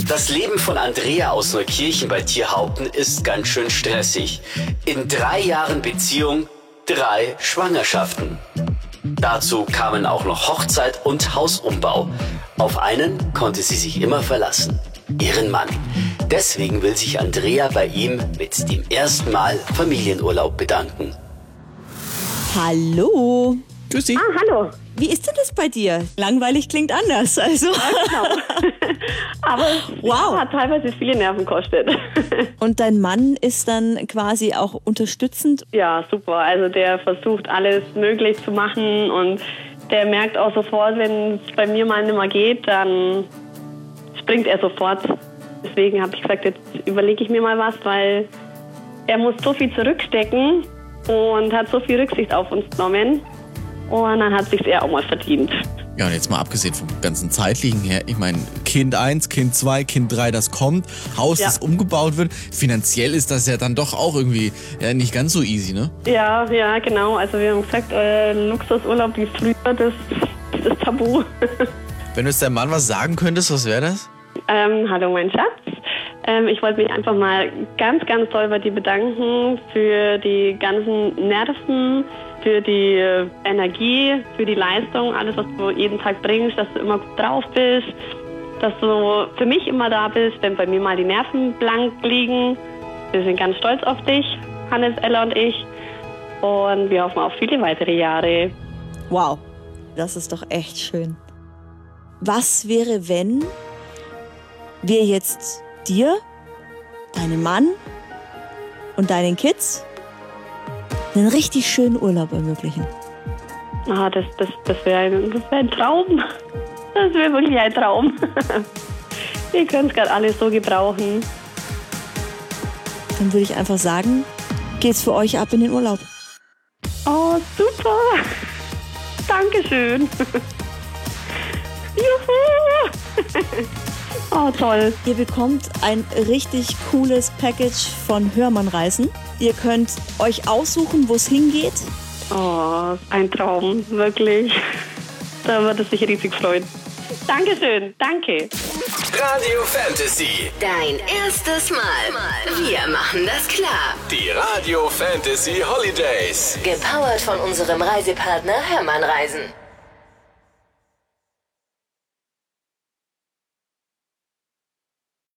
Das Leben von Andrea aus Neukirchen bei Tierhaupten ist ganz schön stressig. In 3 Jahren Beziehung 3 Schwangerschaften. Dazu kamen auch noch Hochzeit und Hausumbau. Auf einen konnte sie sich immer verlassen: ihren Mann. Deswegen will sich Andrea bei ihm mit dem ersten Mal Familienurlaub bedanken. Hallo. Grüß dich. Hallo. Wie ist denn das bei dir? Langweilig klingt anders. Also. Genau. Aber Wow. hat teilweise viele Nerven gekostet. Und dein Mann ist dann quasi auch unterstützend? Ja, super. Also der versucht alles möglich zu machen und der merkt auch sofort, wenn es bei mir mal nicht mehr geht, dann springt er sofort. Deswegen habe ich gesagt, jetzt überlege ich mir mal was, weil er muss so viel zurückstecken und hat so viel Rücksicht auf uns genommen. Und dann hat sich's er auch mal verdient. Ja, und jetzt mal abgesehen vom ganzen Zeitlichen her, ich meine, Kind 1, Kind 2, Kind 3, das kommt, Haus, das umgebaut wird. Finanziell ist das ja dann doch auch irgendwie nicht ganz so easy, ne? Ja, genau. Also wir haben gesagt, Luxusurlaub wie früher, das ist tabu. Wenn du jetzt deinem Mann was sagen könntest, was wäre das? Hallo mein Schatz. Ich wollte mich einfach mal ganz, ganz doll bei dir bedanken für die ganzen Nerven, für die Energie, für die Leistung, alles, was du jeden Tag bringst, dass du immer gut drauf bist, dass du für mich immer da bist, wenn bei mir mal die Nerven blank liegen. Wir sind ganz stolz auf dich, Hannes, Ella und ich. Und wir hoffen auf viele weitere Jahre. Wow, das ist doch echt schön. Was wäre, wenn wir jetzt dir, deinem Mann und deinen Kids einen richtig schönen Urlaub ermöglichen? Das wäre ein Traum. Das wäre wirklich ein Traum. Wir können es gerade alles so gebrauchen. Dann würde ich einfach sagen, geht's für euch ab in den Urlaub. Oh, super. Dankeschön. Juhu. Oh, toll. Ihr bekommt ein richtig cooles Package von Hörmann Reisen. Ihr könnt euch aussuchen, wo es hingeht. Oh, ein Traum, wirklich. Da wird es sich riesig freuen. Dankeschön, danke. Radio Fantasy. Dein erstes Mal. Wir machen das klar. Die Radio Fantasy Holidays. Gepowert von unserem Reisepartner Hermann Reisen.